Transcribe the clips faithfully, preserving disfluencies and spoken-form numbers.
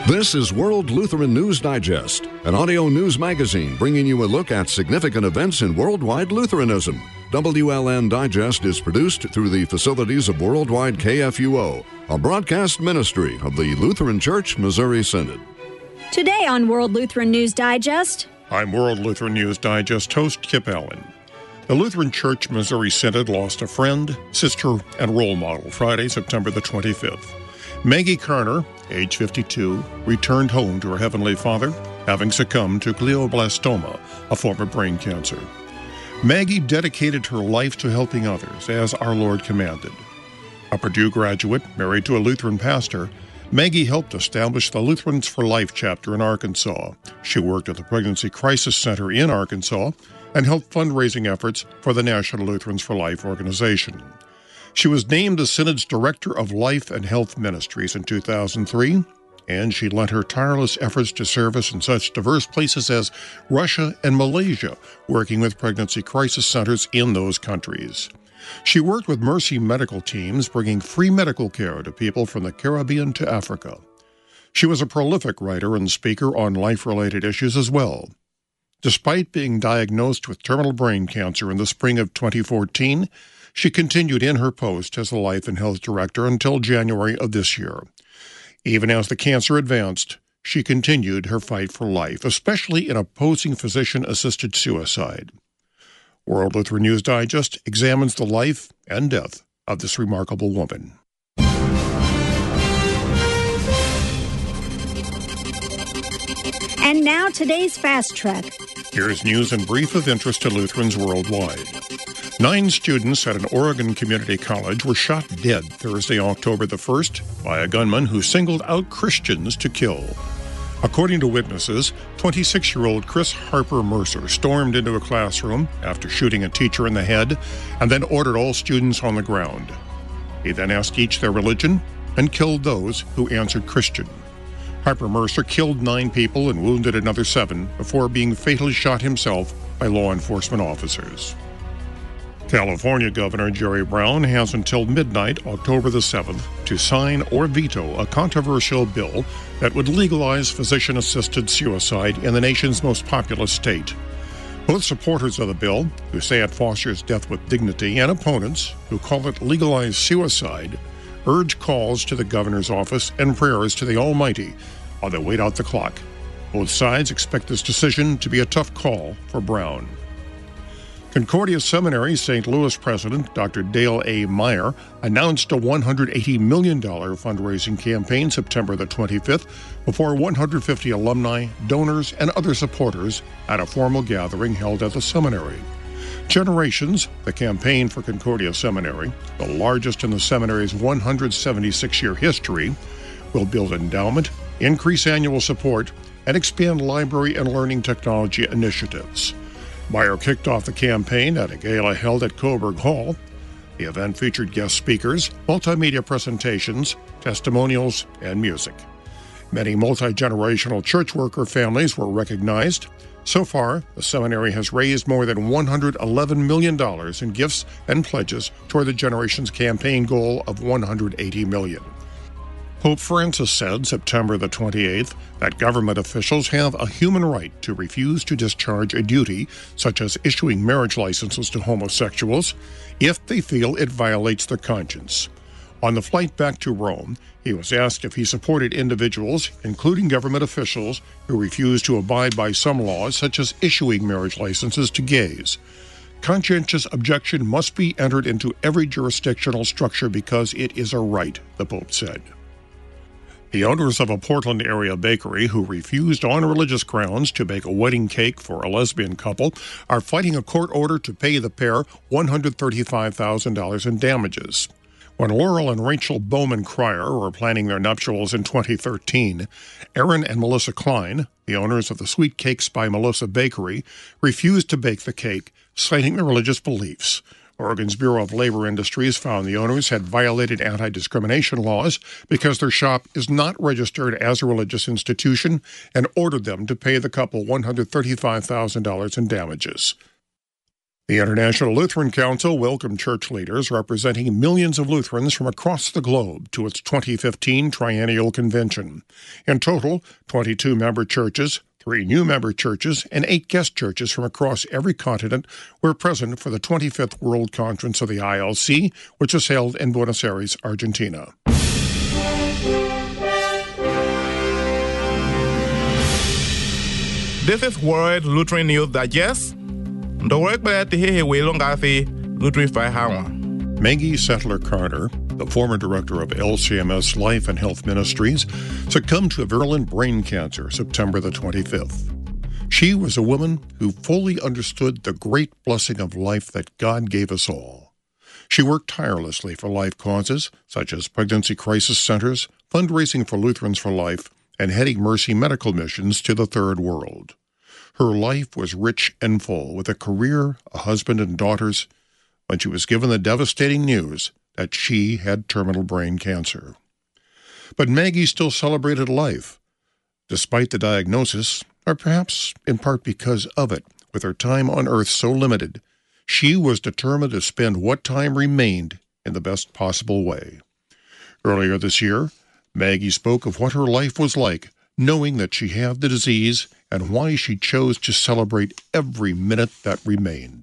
This is World Lutheran News Digest, an audio news magazine bringing you a look at significant events in worldwide Lutheranism. W L N Digest is produced through the facilities of Worldwide K F U O, a broadcast ministry of the Lutheran Church Missouri Synod. Today on World Lutheran News Digest, I'm World Lutheran News Digest host Kip Allen. The Lutheran Church Missouri Synod lost a friend, sister, and role model Friday, September the twenty-fifth. Maggie Carter, age fifty-two, returned home to her Heavenly Father, having succumbed to glioblastoma, a form of brain cancer. Maggie dedicated her life to helping others, as our Lord commanded. A Purdue graduate, married to a Lutheran pastor, Maggie helped establish the Lutherans for Life chapter in Arkansas. She worked at the Pregnancy Crisis Center in Arkansas and helped fundraising efforts for the National Lutherans for Life organization. She was named the Synod's Director of Life and Health Ministries in two thousand three, and she lent her tireless efforts to service in such diverse places as Russia and Malaysia, working with pregnancy crisis centers in those countries. She worked with Mercy medical teams, bringing free medical care to people from the Caribbean to Africa. She was a prolific writer and speaker on life-related issues as well. Despite being diagnosed with terminal brain cancer in the spring of twenty fourteen, she continued in her post as the Life and Health Director until January of this year. Even as the cancer advanced, she continued her fight for life, especially in opposing physician-assisted suicide. World Lutheran News Digest examines the life and death of this remarkable woman. and now today's Fast Track. Here's news in brief of interest to Lutherans worldwide. Nine students at an Oregon community college were shot dead Thursday, October the first, by a gunman who singled out Christians to kill. According to witnesses, twenty-six-year-old Chris Harper Mercer stormed into a classroom after shooting a teacher in the head and then ordered all students on the ground. He then asked each their religion and killed those who answered Christian. Harper Mercer killed nine people and wounded another seven before being fatally shot himself by law enforcement officers. California Governor Jerry Brown has until midnight, October the seventh, to sign or veto a controversial bill that would legalize physician-assisted suicide in the nation's most populous state. Both supporters of the bill, who say it fosters death with dignity, and opponents, who call it legalized suicide, urge calls to the governor's office and prayers to the Almighty while they wait out the clock. Both sides expect this decision to be a tough call for Brown. Concordia Seminary Saint Louis president Doctor Dale A. Meyer announced a one hundred eighty million dollars fundraising campaign September the twenty-fifth before one hundred fifty alumni, donors, and other supporters at a formal gathering held at the seminary. Generations, the campaign for Concordia Seminary, the largest in the seminary's one hundred seventy-six-year history, will build endowment, increase annual support, and expand library and learning technology initiatives. Meyer kicked off the campaign at a gala held at Coburg Hall. The event featured guest speakers, multimedia presentations, testimonials, and music. Many multi-generational church worker families were recognized. So far, the seminary has raised more than one hundred eleven million dollars in gifts and pledges toward the Generations campaign goal of one hundred eighty million dollars. Pope Francis said September the twenty-eighth that government officials have a human right to refuse to discharge a duty, such as issuing marriage licenses to homosexuals, if they feel it violates their conscience. On the flight back to Rome, he was asked if he supported individuals, including government officials, who refused to abide by some laws, such as issuing marriage licenses to gays. Conscientious objection must be entered into every jurisdictional structure because it is a right, the Pope said. The owners of a Portland area bakery who refused on religious grounds to bake a wedding cake for a lesbian couple are fighting a court order to pay the pair one hundred thirty-five thousand dollars in damages. When Laurel and Rachel Bowman Cryer were planning their nuptials in twenty thirteen, Aaron and Melissa Klein, the owners of the Sweet Cakes by Melissa Bakery, refused to bake the cake, citing their religious beliefs. Oregon's Bureau of Labor Industries found the owners had violated anti-discrimination laws because their shop is not registered as a religious institution and ordered them to pay the couple one hundred thirty-five thousand dollars in damages. The International Lutheran Council welcomed church leaders representing millions of Lutherans from across the globe to its twenty fifteen Triennial Convention. In total, twenty-two member churches, three new member churches, and eight guest churches from across every continent were present for the twenty-fifth World Conference of the I L C, which was held in Buenos Aires, Argentina. This is World Lutheran News Digest. The work glad to hear we long afi Lutheran Fire Hawa. Maggie Settler Carter, the former director of L C M S Life and Health Ministries, succumbed to virulent brain cancer September the twenty-fifth. She was a woman who fully understood the great blessing of life that God gave us all. She worked tirelessly for life causes such as pregnancy crisis centers, fundraising for Lutherans for Life, and heading Mercy medical missions to the Third World. Her life was rich and full, with a career, a husband, and daughters, when she was given the devastating news that she had terminal brain cancer. But Maggie still celebrated life, despite the diagnosis, or perhaps in part because of it. With her time on earth so limited, she was determined to spend what time remained in the best possible way. Earlier this year, Maggie spoke of what her life was like, knowing that she had the disease and why she chose to celebrate every minute that remained.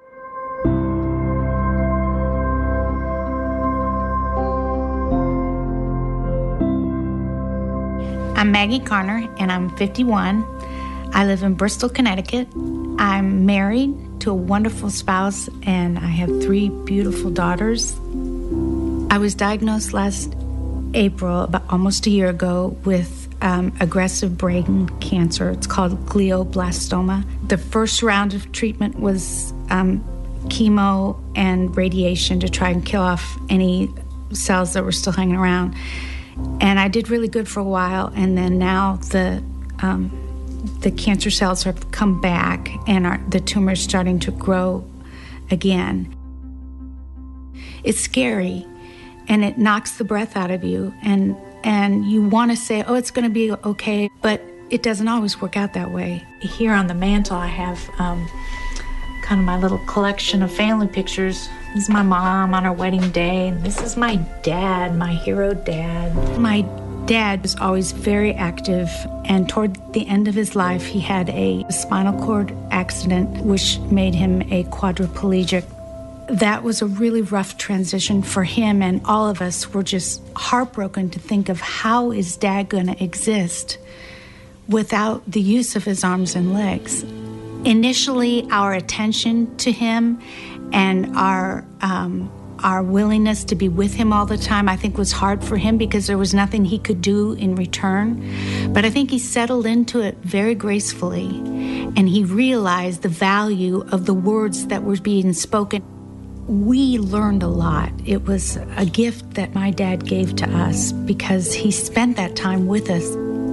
I'm Maggie Carner, and I'm fifty-one. I live in Bristol, Connecticut. I'm married to a wonderful spouse, and I have three beautiful daughters. I was diagnosed last April, about almost a year ago, with um, aggressive brain cancer. It's called glioblastoma. The first round of treatment was um, chemo and radiation to try and kill off any cells that were still hanging around. And I did really good for a while, and then now the um, the cancer cells have come back, and are, the tumor is starting to grow again. It's scary, and it knocks the breath out of you, and and you want to say, oh, it's going to be okay, but it doesn't always work out that way. Here on the mantle, I have um, kind of my little collection of family pictures. This is my mom on her wedding day, and this is my dad, my hero dad. My dad was always very active, and toward the end of his life, he had a spinal cord accident, which made him a quadriplegic. That was a really rough transition for him, and all of us were just heartbroken to think of how is Dad going to exist without the use of his arms and legs. Initially, our attention to him and our um, our willingness to be with him all the time, I think, was hard for him because there was nothing he could do in return. But I think he settled into it very gracefully, and he realized the value of the words that were being spoken. We learned a lot. It was a gift that my dad gave to us because he spent that time with us.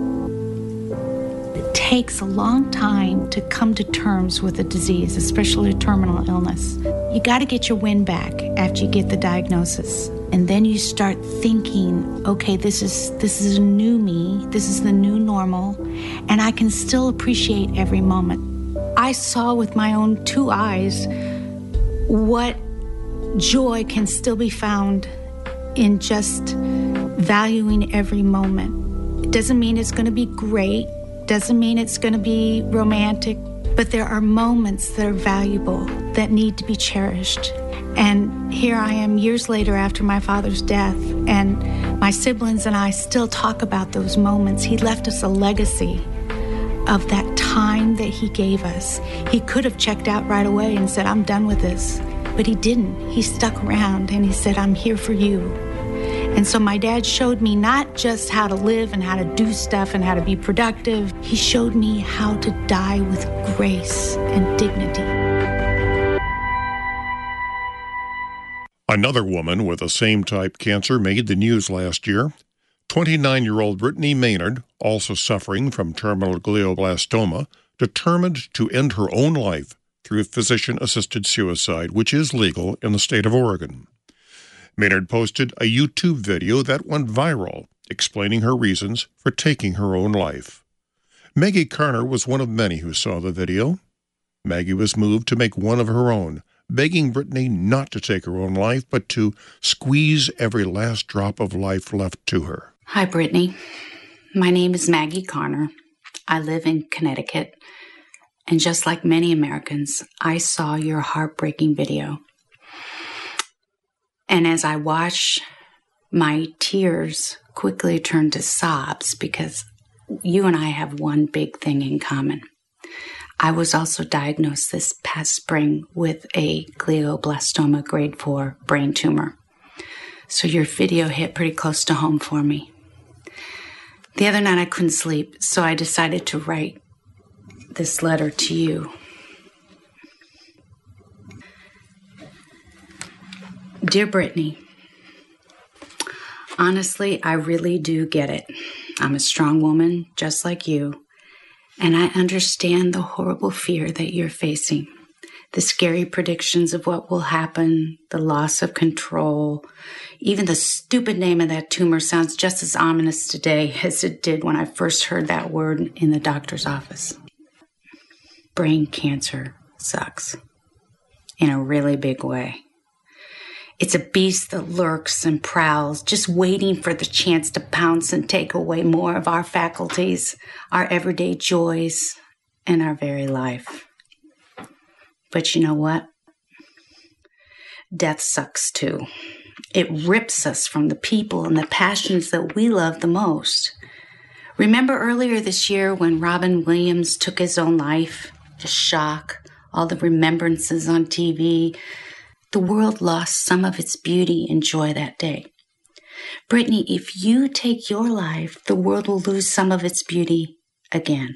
It takes a long time to come to terms with a disease, especially a terminal illness. You got to get your wind back after you get the diagnosis. And then you start thinking, okay, this is this is a new me, this is the new normal, and I can still appreciate every moment. I saw with my own two eyes what joy can still be found in just valuing every moment. It doesn't mean it's going to be great, doesn't mean it's going to be romantic, but there are moments that are valuable, that need to be cherished. And here I am years later after my father's death, and my siblings and I still talk about those moments. He left us a legacy of that time that he gave us. He could have checked out right away and said, I'm done with this. But he didn't. He stuck around, and he said, I'm here for you. And so my dad showed me not just how to live and how to do stuff and how to be productive. He showed me how to die with grace and dignity. Another woman with the same type cancer made the news last year. twenty-nine-year-old Brittany Maynard, also suffering from terminal glioblastoma, determined to end her own life through physician-assisted suicide, which is legal in the state of Oregon. Maynard posted a YouTube video that went viral, explaining her reasons for taking her own life. Maggie Carner was one of many who saw the video. Maggie was moved to make one of her own, begging Brittany not to take her own life, but to squeeze every last drop of life left to her. Hi, Brittany. My name is Maggie Connor. I live in Connecticut. And just like many Americans, I saw your heartbreaking video. And as I watched, my tears quickly turned to sobs because you and I have one big thing in common. I was also diagnosed this past spring with a glioblastoma grade four brain tumor. So your video hit pretty close to home for me. The other night I couldn't sleep, so I decided to write this letter to you. Dear Brittany, honestly, I really do get it. I'm a strong woman, just like you, and I understand the horrible fear that you're facing, the scary predictions of what will happen, the loss of control. Even the stupid name of that tumor sounds just as ominous today as it did when I first heard that word in the doctor's office. Brain cancer sucks in a really big way. It's a beast that lurks and prowls, just waiting for the chance to pounce and take away more of our faculties, our everyday joys, and our very life. But you know what? Death sucks too. It rips us from the people and the passions that we love the most. Remember earlier this year when Robin Williams took his own life? The shock, all the remembrances on T V. The world lost some of its beauty and joy that day. Brittany, if you take your life, the world will lose some of its beauty again.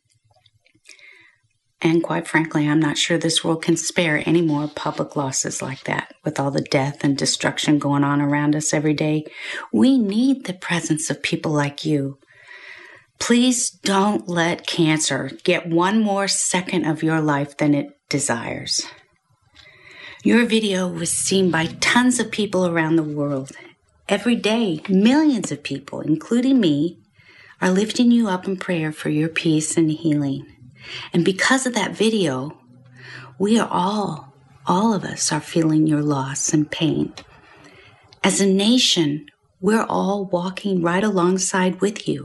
And quite frankly, I'm not sure this world can spare any more public losses like that with all the death and destruction going on around us every day. We need the presence of people like you. Please don't let cancer get one more second of your life than it desires. Your video was seen by tons of people around the world. Every day, millions of people, including me, are lifting you up in prayer for your peace and healing. And because of that video, we are all, all of us are feeling your loss and pain. As a nation, we're all walking right alongside with you.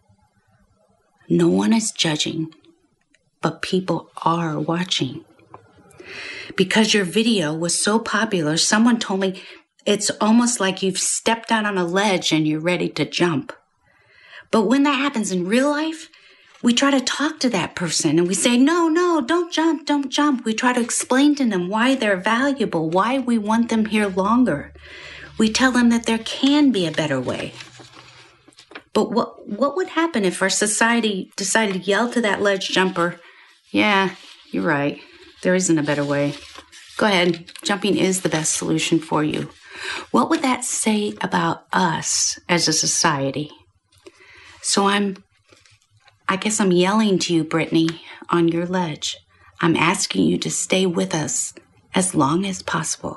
No one is judging, but people are watching. Because your video was so popular, someone told me it's almost like you've stepped out on a ledge and you're ready to jump. But when that happens in real life, we try to talk to that person and we say, no, no, don't jump, don't jump. We try to explain to them why they're valuable, why we want them here longer. We tell them that there can be a better way. But what what would happen if our society decided to yell to that ledge jumper, yeah, you're right, there isn't a better way. Go ahead, jumping is the best solution for you. What would that say about us as a society? So I'm, I guess I'm yelling to you, Brittany, on your ledge. I'm asking you to stay with us as long as possible.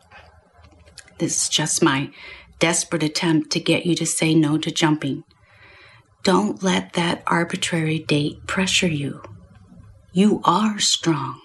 This is just my desperate attempt to get you to say no to jumping. Don't let that arbitrary date pressure you. You are strong.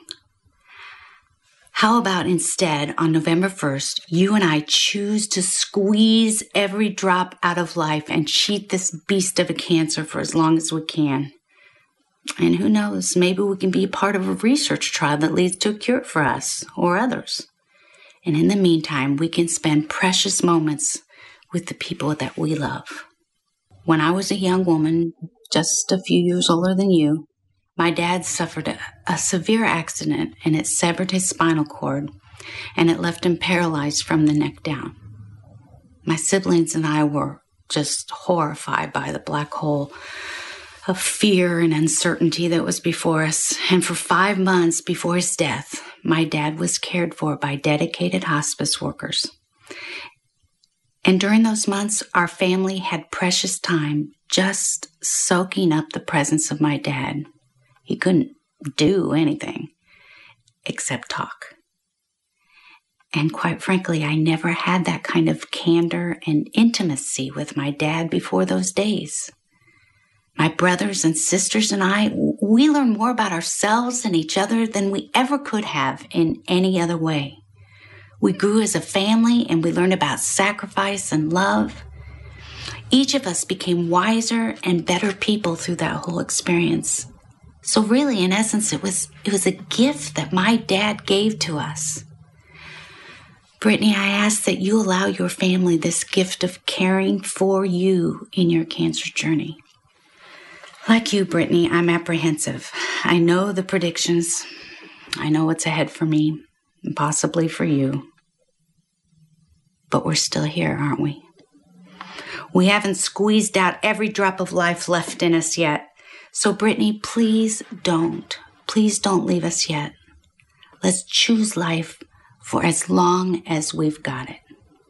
How about instead, on November first, you and I choose to squeeze every drop out of life and cheat this beast of a cancer for as long as we can? And who knows, maybe we can be part of a research trial that leads to a cure for us or others. And in the meantime, we can spend precious moments with the people that we love. When I was a young woman, just a few years older than you, my dad suffered a, a severe accident and it severed his spinal cord and it left him paralyzed from the neck down. My siblings and I were just horrified by the black hole of fear and uncertainty that was before us. And for five months before his death, my dad was cared for by dedicated hospice workers. And during those months, our family had precious time just soaking up the presence of my dad. He couldn't do anything except talk. And quite frankly, I never had that kind of candor and intimacy with my dad before those days. My brothers and sisters and I, we learned more about ourselves and each other than we ever could have in any other way. We grew as a family and we learned about sacrifice and love. Each of us became wiser and better people through that whole experience. So really, in essence, it was it was a gift that my dad gave to us. Brittany, I ask that you allow your family this gift of caring for you in your cancer journey. Like you, Brittany, I'm apprehensive. I know the predictions. I know what's ahead for me, and possibly for you. But we're still here, aren't we? We haven't squeezed out every drop of life left in us yet. So, Brittany, please don't. Please don't leave us yet. Let's choose life for as long as we've got it.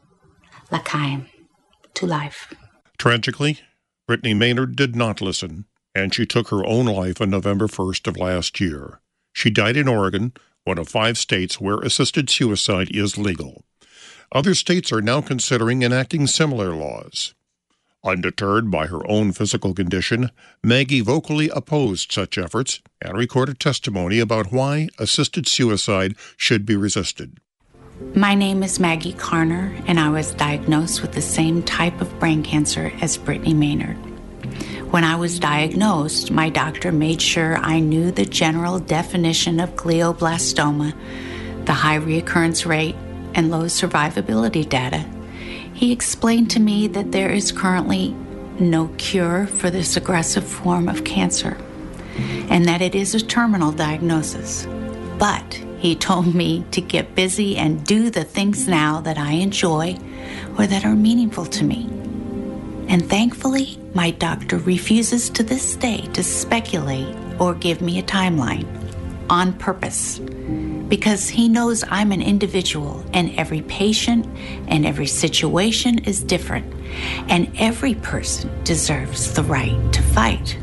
L'chaim, to life. Tragically, Brittany Maynard did not listen, and she took her own life on November first of last year. She died in Oregon, one of five states where assisted suicide is legal. Other states are now considering enacting similar laws. Undeterred by her own physical condition, Maggie vocally opposed such efforts and recorded testimony about why assisted suicide should be resisted. My name is Maggie Carner, and I was diagnosed with the same type of brain cancer as Brittany Maynard. When I was diagnosed, my doctor made sure I knew the general definition of glioblastoma, the high reoccurrence rate, and low survivability data. He explained to me that there is currently no cure for this aggressive form of cancer, and that it is a terminal diagnosis. But he told me to get busy and do the things now that I enjoy or that are meaningful to me. And thankfully, my doctor refuses to this day to speculate or give me a timeline on purpose, because he knows I'm an individual and every patient and every situation is different, and every person deserves the right to fight.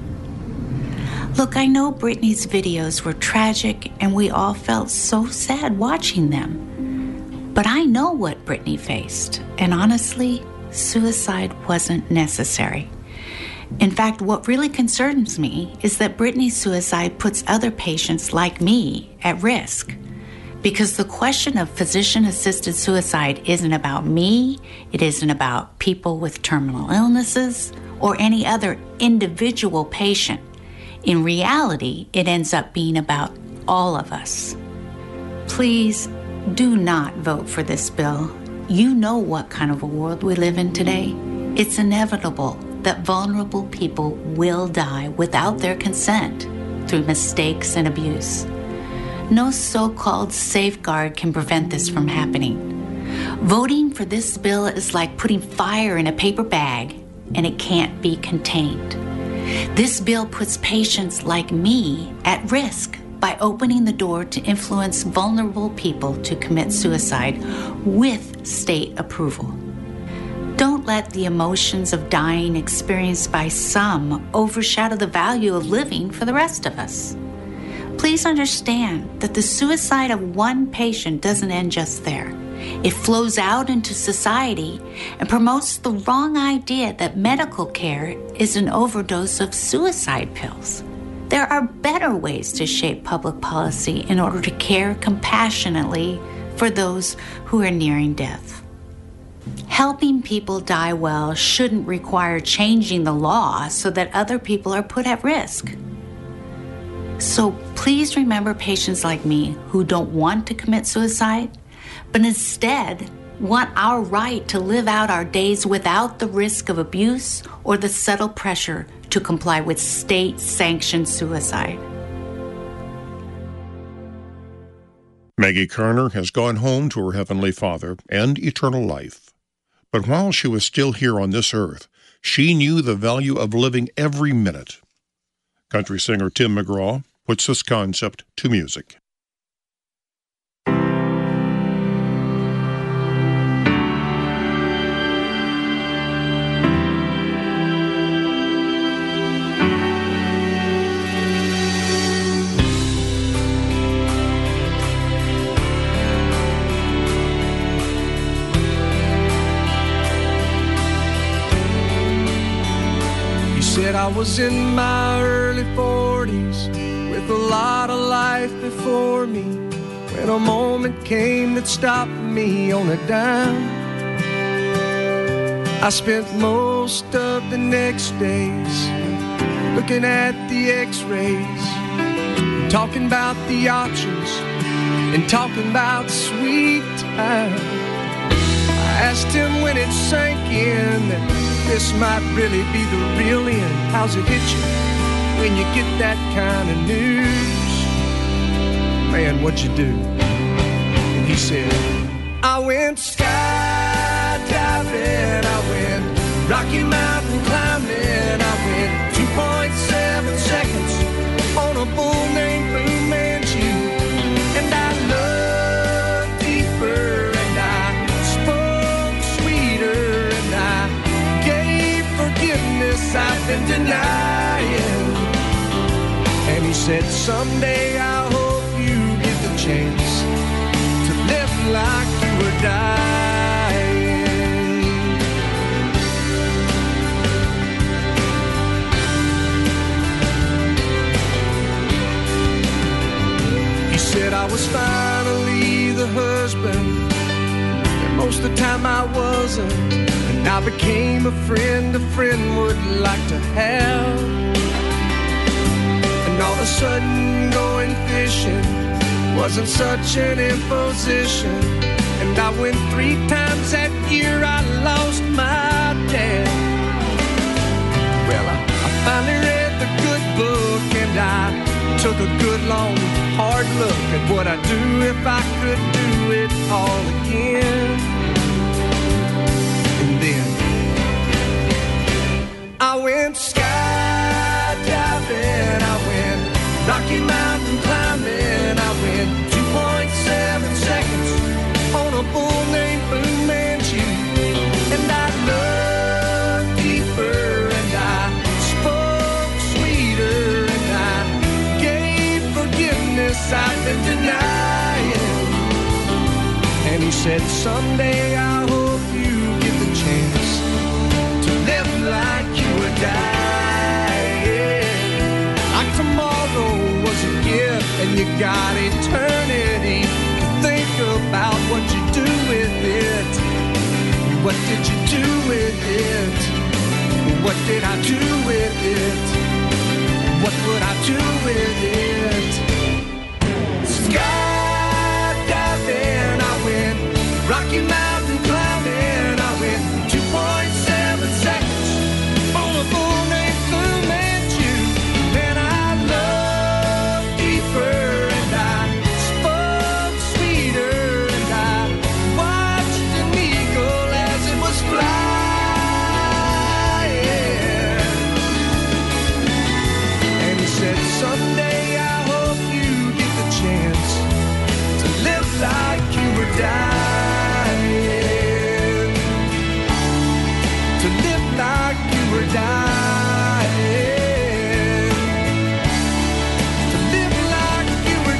Look, I know Brittany's videos were tragic and we all felt so sad watching them, but I know what Brittany faced, and honestly, suicide wasn't necessary. In fact, what really concerns me is that Brittany's suicide puts other patients like me at risk. Because the question of physician-assisted suicide isn't about me, it isn't about people with terminal illnesses, or any other individual patient. In reality, it ends up being about all of us. Please do not vote for this bill. You know what kind of a world we live in today. It's inevitable that vulnerable people will die without their consent through mistakes and abuse. No so-called safeguard can prevent this from happening. Voting for this bill is like putting fire in a paper bag, and it can't be contained. This bill puts patients like me at risk by opening the door to influence vulnerable people to commit suicide with state approval. Don't let the emotions of dying experienced by some overshadow the value of living for the rest of us. Please understand that the suicide of one patient doesn't end just there. It flows out into society and promotes the wrong idea that medical care is an overdose of suicide pills. There are better ways to shape public policy in order to care compassionately for those who are nearing death. Helping people die well shouldn't require changing the law so that other people are put at risk. So please remember patients like me who don't want to commit suicide, but instead want our right to live out our days without the risk of abuse or the subtle pressure to comply with state-sanctioned suicide. Maggie Carner has gone home to her Heavenly Father and eternal life. But while she was still here on this earth, she knew the value of living every minute. Country singer Tim McGraw puts this concept to music. Said I was in my early forties with a lot of life before me, when a moment came that stopped me on a dime. I spent most of the next days looking at the x-rays, talking about the options and talking about sweet time. I asked him when it sank in that this might really be the real end. How's it hit you when you get that kind of news? Man, what'd you do? And he said, I went skydiving, I went Rocky Mountain climbing, I went two point seven seconds on a bull named Fu Manchu. And I loved deeper, and I spoke sweeter, and I gave forgiveness I've been denying. And he said, someday I hope you get the chance to live like you were dying. He said I was finally the husband, and most of the time I wasn't. And I became a friend a friend would like to have. And all of a sudden going fishing wasn't such an imposition. And I went three times that year, I lost my dad. Well, I, I finally read the good book, and I took a good long hard look at what I'd do if I could do it all again. And then I went skydiving, I went Rocky Mountain climbing, I went two point seven seconds on a bull named Fu Manchu. And I loved deeper, and I spoke sweeter, and I gave forgiveness I've been denying. And he said, someday I hope you get the chance to live like you were dying. Like tomorrow was a gift, and you got eternity to think about what you do with it. What did you do with it? What did I do with it? What would I do with it? Skydiving, I went Rocky Mountain climbing, I went two point seven seconds on a bull named Fu Manchu. And I loved deeper, and I spoke sweeter, and I watched an eagle as it was flying. And he said, someday I hope you get the chance to live like you were dying. To live like you were dying. To live like you were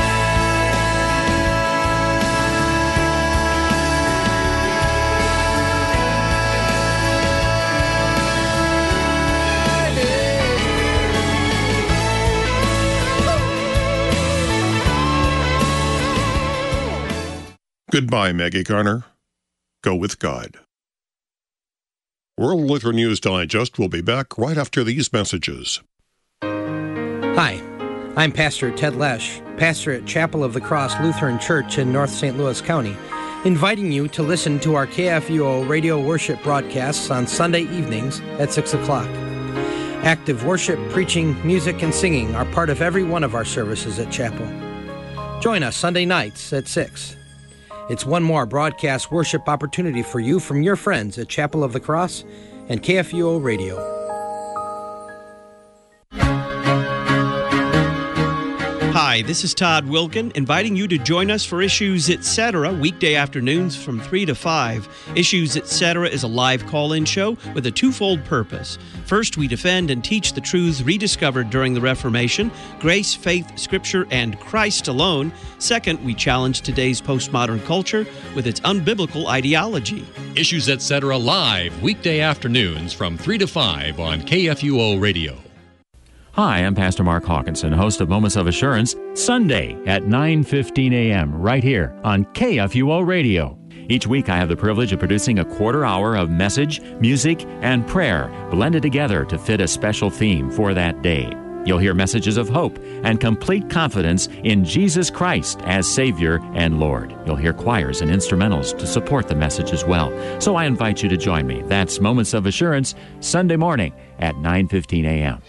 Goodbye, Maggie Garner. Go with God. World Lutheran News Digest will be back right after these messages. Hi, I'm Pastor Ted Lesh, pastor at Chapel of the Cross Lutheran Church in North Saint Louis County, inviting you to listen to our K F U O radio worship broadcasts on Sunday evenings at six o'clock. Active worship, preaching, music, and singing are part of every one of our services at Chapel. Join us Sunday nights at six. It's one more broadcast worship opportunity for you from your friends at Chapel of the Cross and K F U O Radio. Hi, Hi, this is Todd Wilkin, inviting you to join us for Issues Etc. weekday afternoons from three to five. Issues Etc. is a live call-in show with a twofold purpose. First, we defend and teach the truths rediscovered during the Reformation, grace, faith, Scripture, and Christ alone. Second, we challenge today's postmodern culture with its unbiblical ideology. Issues Etc. live weekday afternoons from three to five on K F U O Radio. Hi, I'm Pastor Mark Hawkinson, host of Moments of Assurance, Sunday at nine fifteen a.m. right here on K F U O Radio. Each week I have the privilege of producing a quarter hour of message, music, and prayer blended together to fit a special theme for that day. You'll hear messages of hope and complete confidence in Jesus Christ as Savior and Lord. You'll hear choirs and instrumentals to support the message as well. So I invite you to join me. That's Moments of Assurance, Sunday morning at nine fifteen a.m.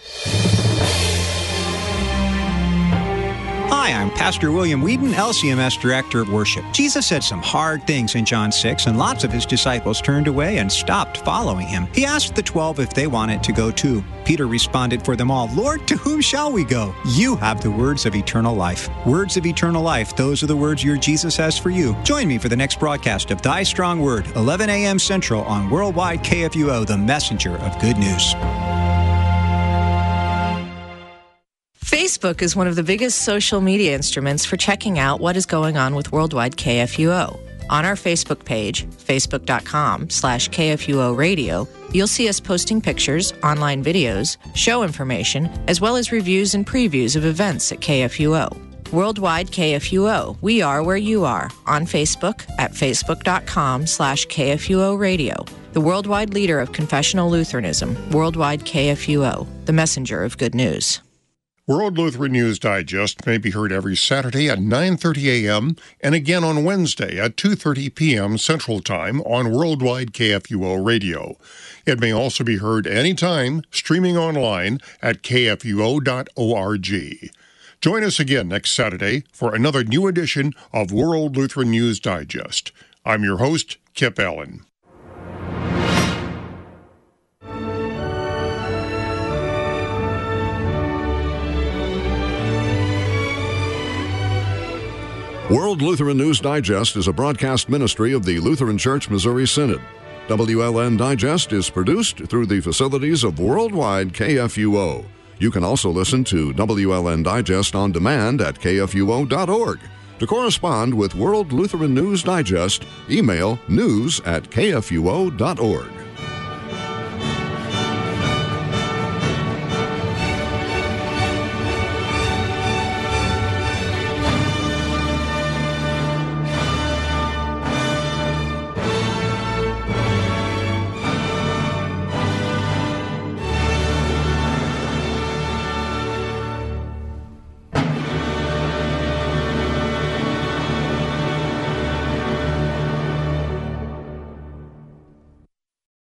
Hi, I'm Pastor William Whedon, L C M S Director of Worship. Jesus said some hard things in John six, and lots of his disciples turned away and stopped following him. He asked the twelve if they wanted to go too. Peter responded for them all, Lord, to whom shall we go? You have the words of eternal life. Words of eternal life, those are the words your Jesus has for you. Join me for the next broadcast of Thy Strong Word, eleven a.m. Central on Worldwide K F U O, the messenger of good news. Facebook is one of the biggest social media instruments for checking out what is going on with Worldwide K F U O. On our Facebook page, facebook.com slash KFUO radio, you'll see us posting pictures, online videos, show information, as well as reviews and previews of events at K F U O. Worldwide K F U O, we are where you are. On Facebook at facebook.com slash KFUO radio. The worldwide leader of confessional Lutheranism, Worldwide K F U O, the messenger of good news. World Lutheran News Digest may be heard every Saturday at nine thirty a.m. and again on Wednesday at two thirty p.m. Central Time on Worldwide K F U O Radio. It may also be heard anytime streaming online at K F U O dot org. Join us again next Saturday for another new edition of World Lutheran News Digest. I'm your host, Kip Allen. World Lutheran News Digest is a broadcast ministry of the Lutheran Church Missouri Synod. W L N Digest is produced through the facilities of Worldwide K F U O. You can also listen to W L N Digest on demand at K F U O dot org. To correspond with World Lutheran News Digest, email news at K F U O dot org.